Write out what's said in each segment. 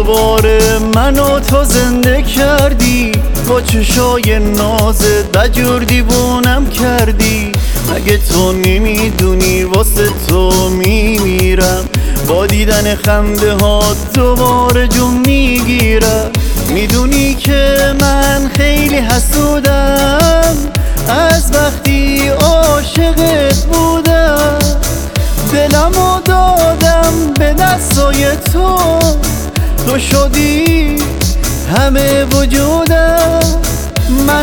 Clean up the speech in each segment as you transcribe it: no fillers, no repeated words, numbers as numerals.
دوباره منو تو زنده کردی، با چشای نازت دجور دیوونم کردی. مگه تو نمیدونی واسه تو میمیرم، با دیدن خنده ها دوباره جون میگیرم. میدونی که من خیلی حسودم از وقتی عاشقت بودم، دلمو دادم به دستای تو، تو شدی همه وجودم. من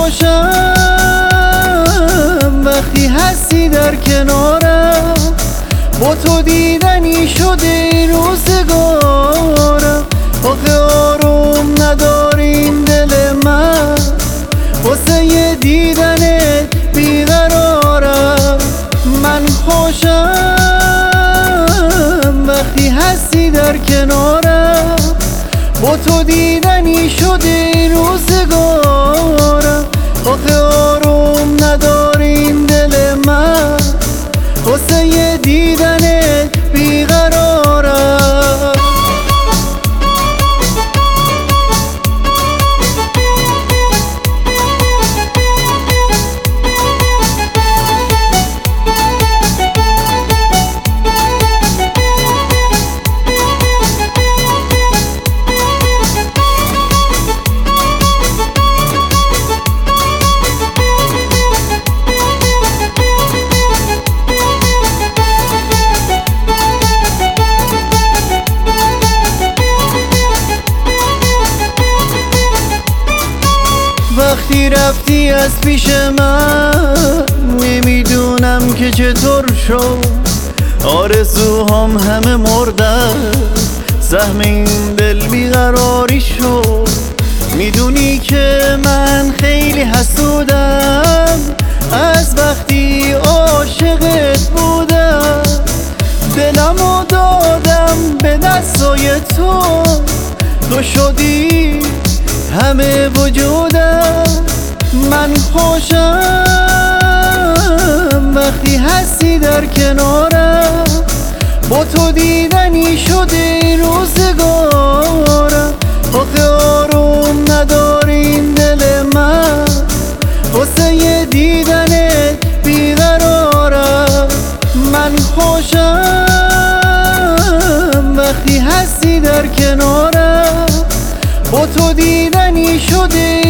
خوشم وقتی هستی در کنارم، با تو دیدنی شده روزگارم. آخه آروم نداریم دل من، واسه یه دیدنت بیقرارم. من خوشم وقتی هستی در کنارم، با تو دیدنی شده روزگارم. آخه آروم نداریم دل من، واسه یه دیدنت بیقرارم. وقتی رفتی از پیش من، نمیدونم که چطور شد، آرزوهام همه مردن، سهم این دل بیقراری شد. میدونی که من خیلی حسودم از وقتی عاشقت بودم، دلمو دادم به دستای تو، تو شدی همه وجودم. من خوشم وقتی هستی در کنارم، با تو دیدنی شده روزگارم. آخه آروم نداریم دل من، واسه یه دیدنت بیقرارم. من خوشم وقتی هستی در کنارم، با تو دیدنی شده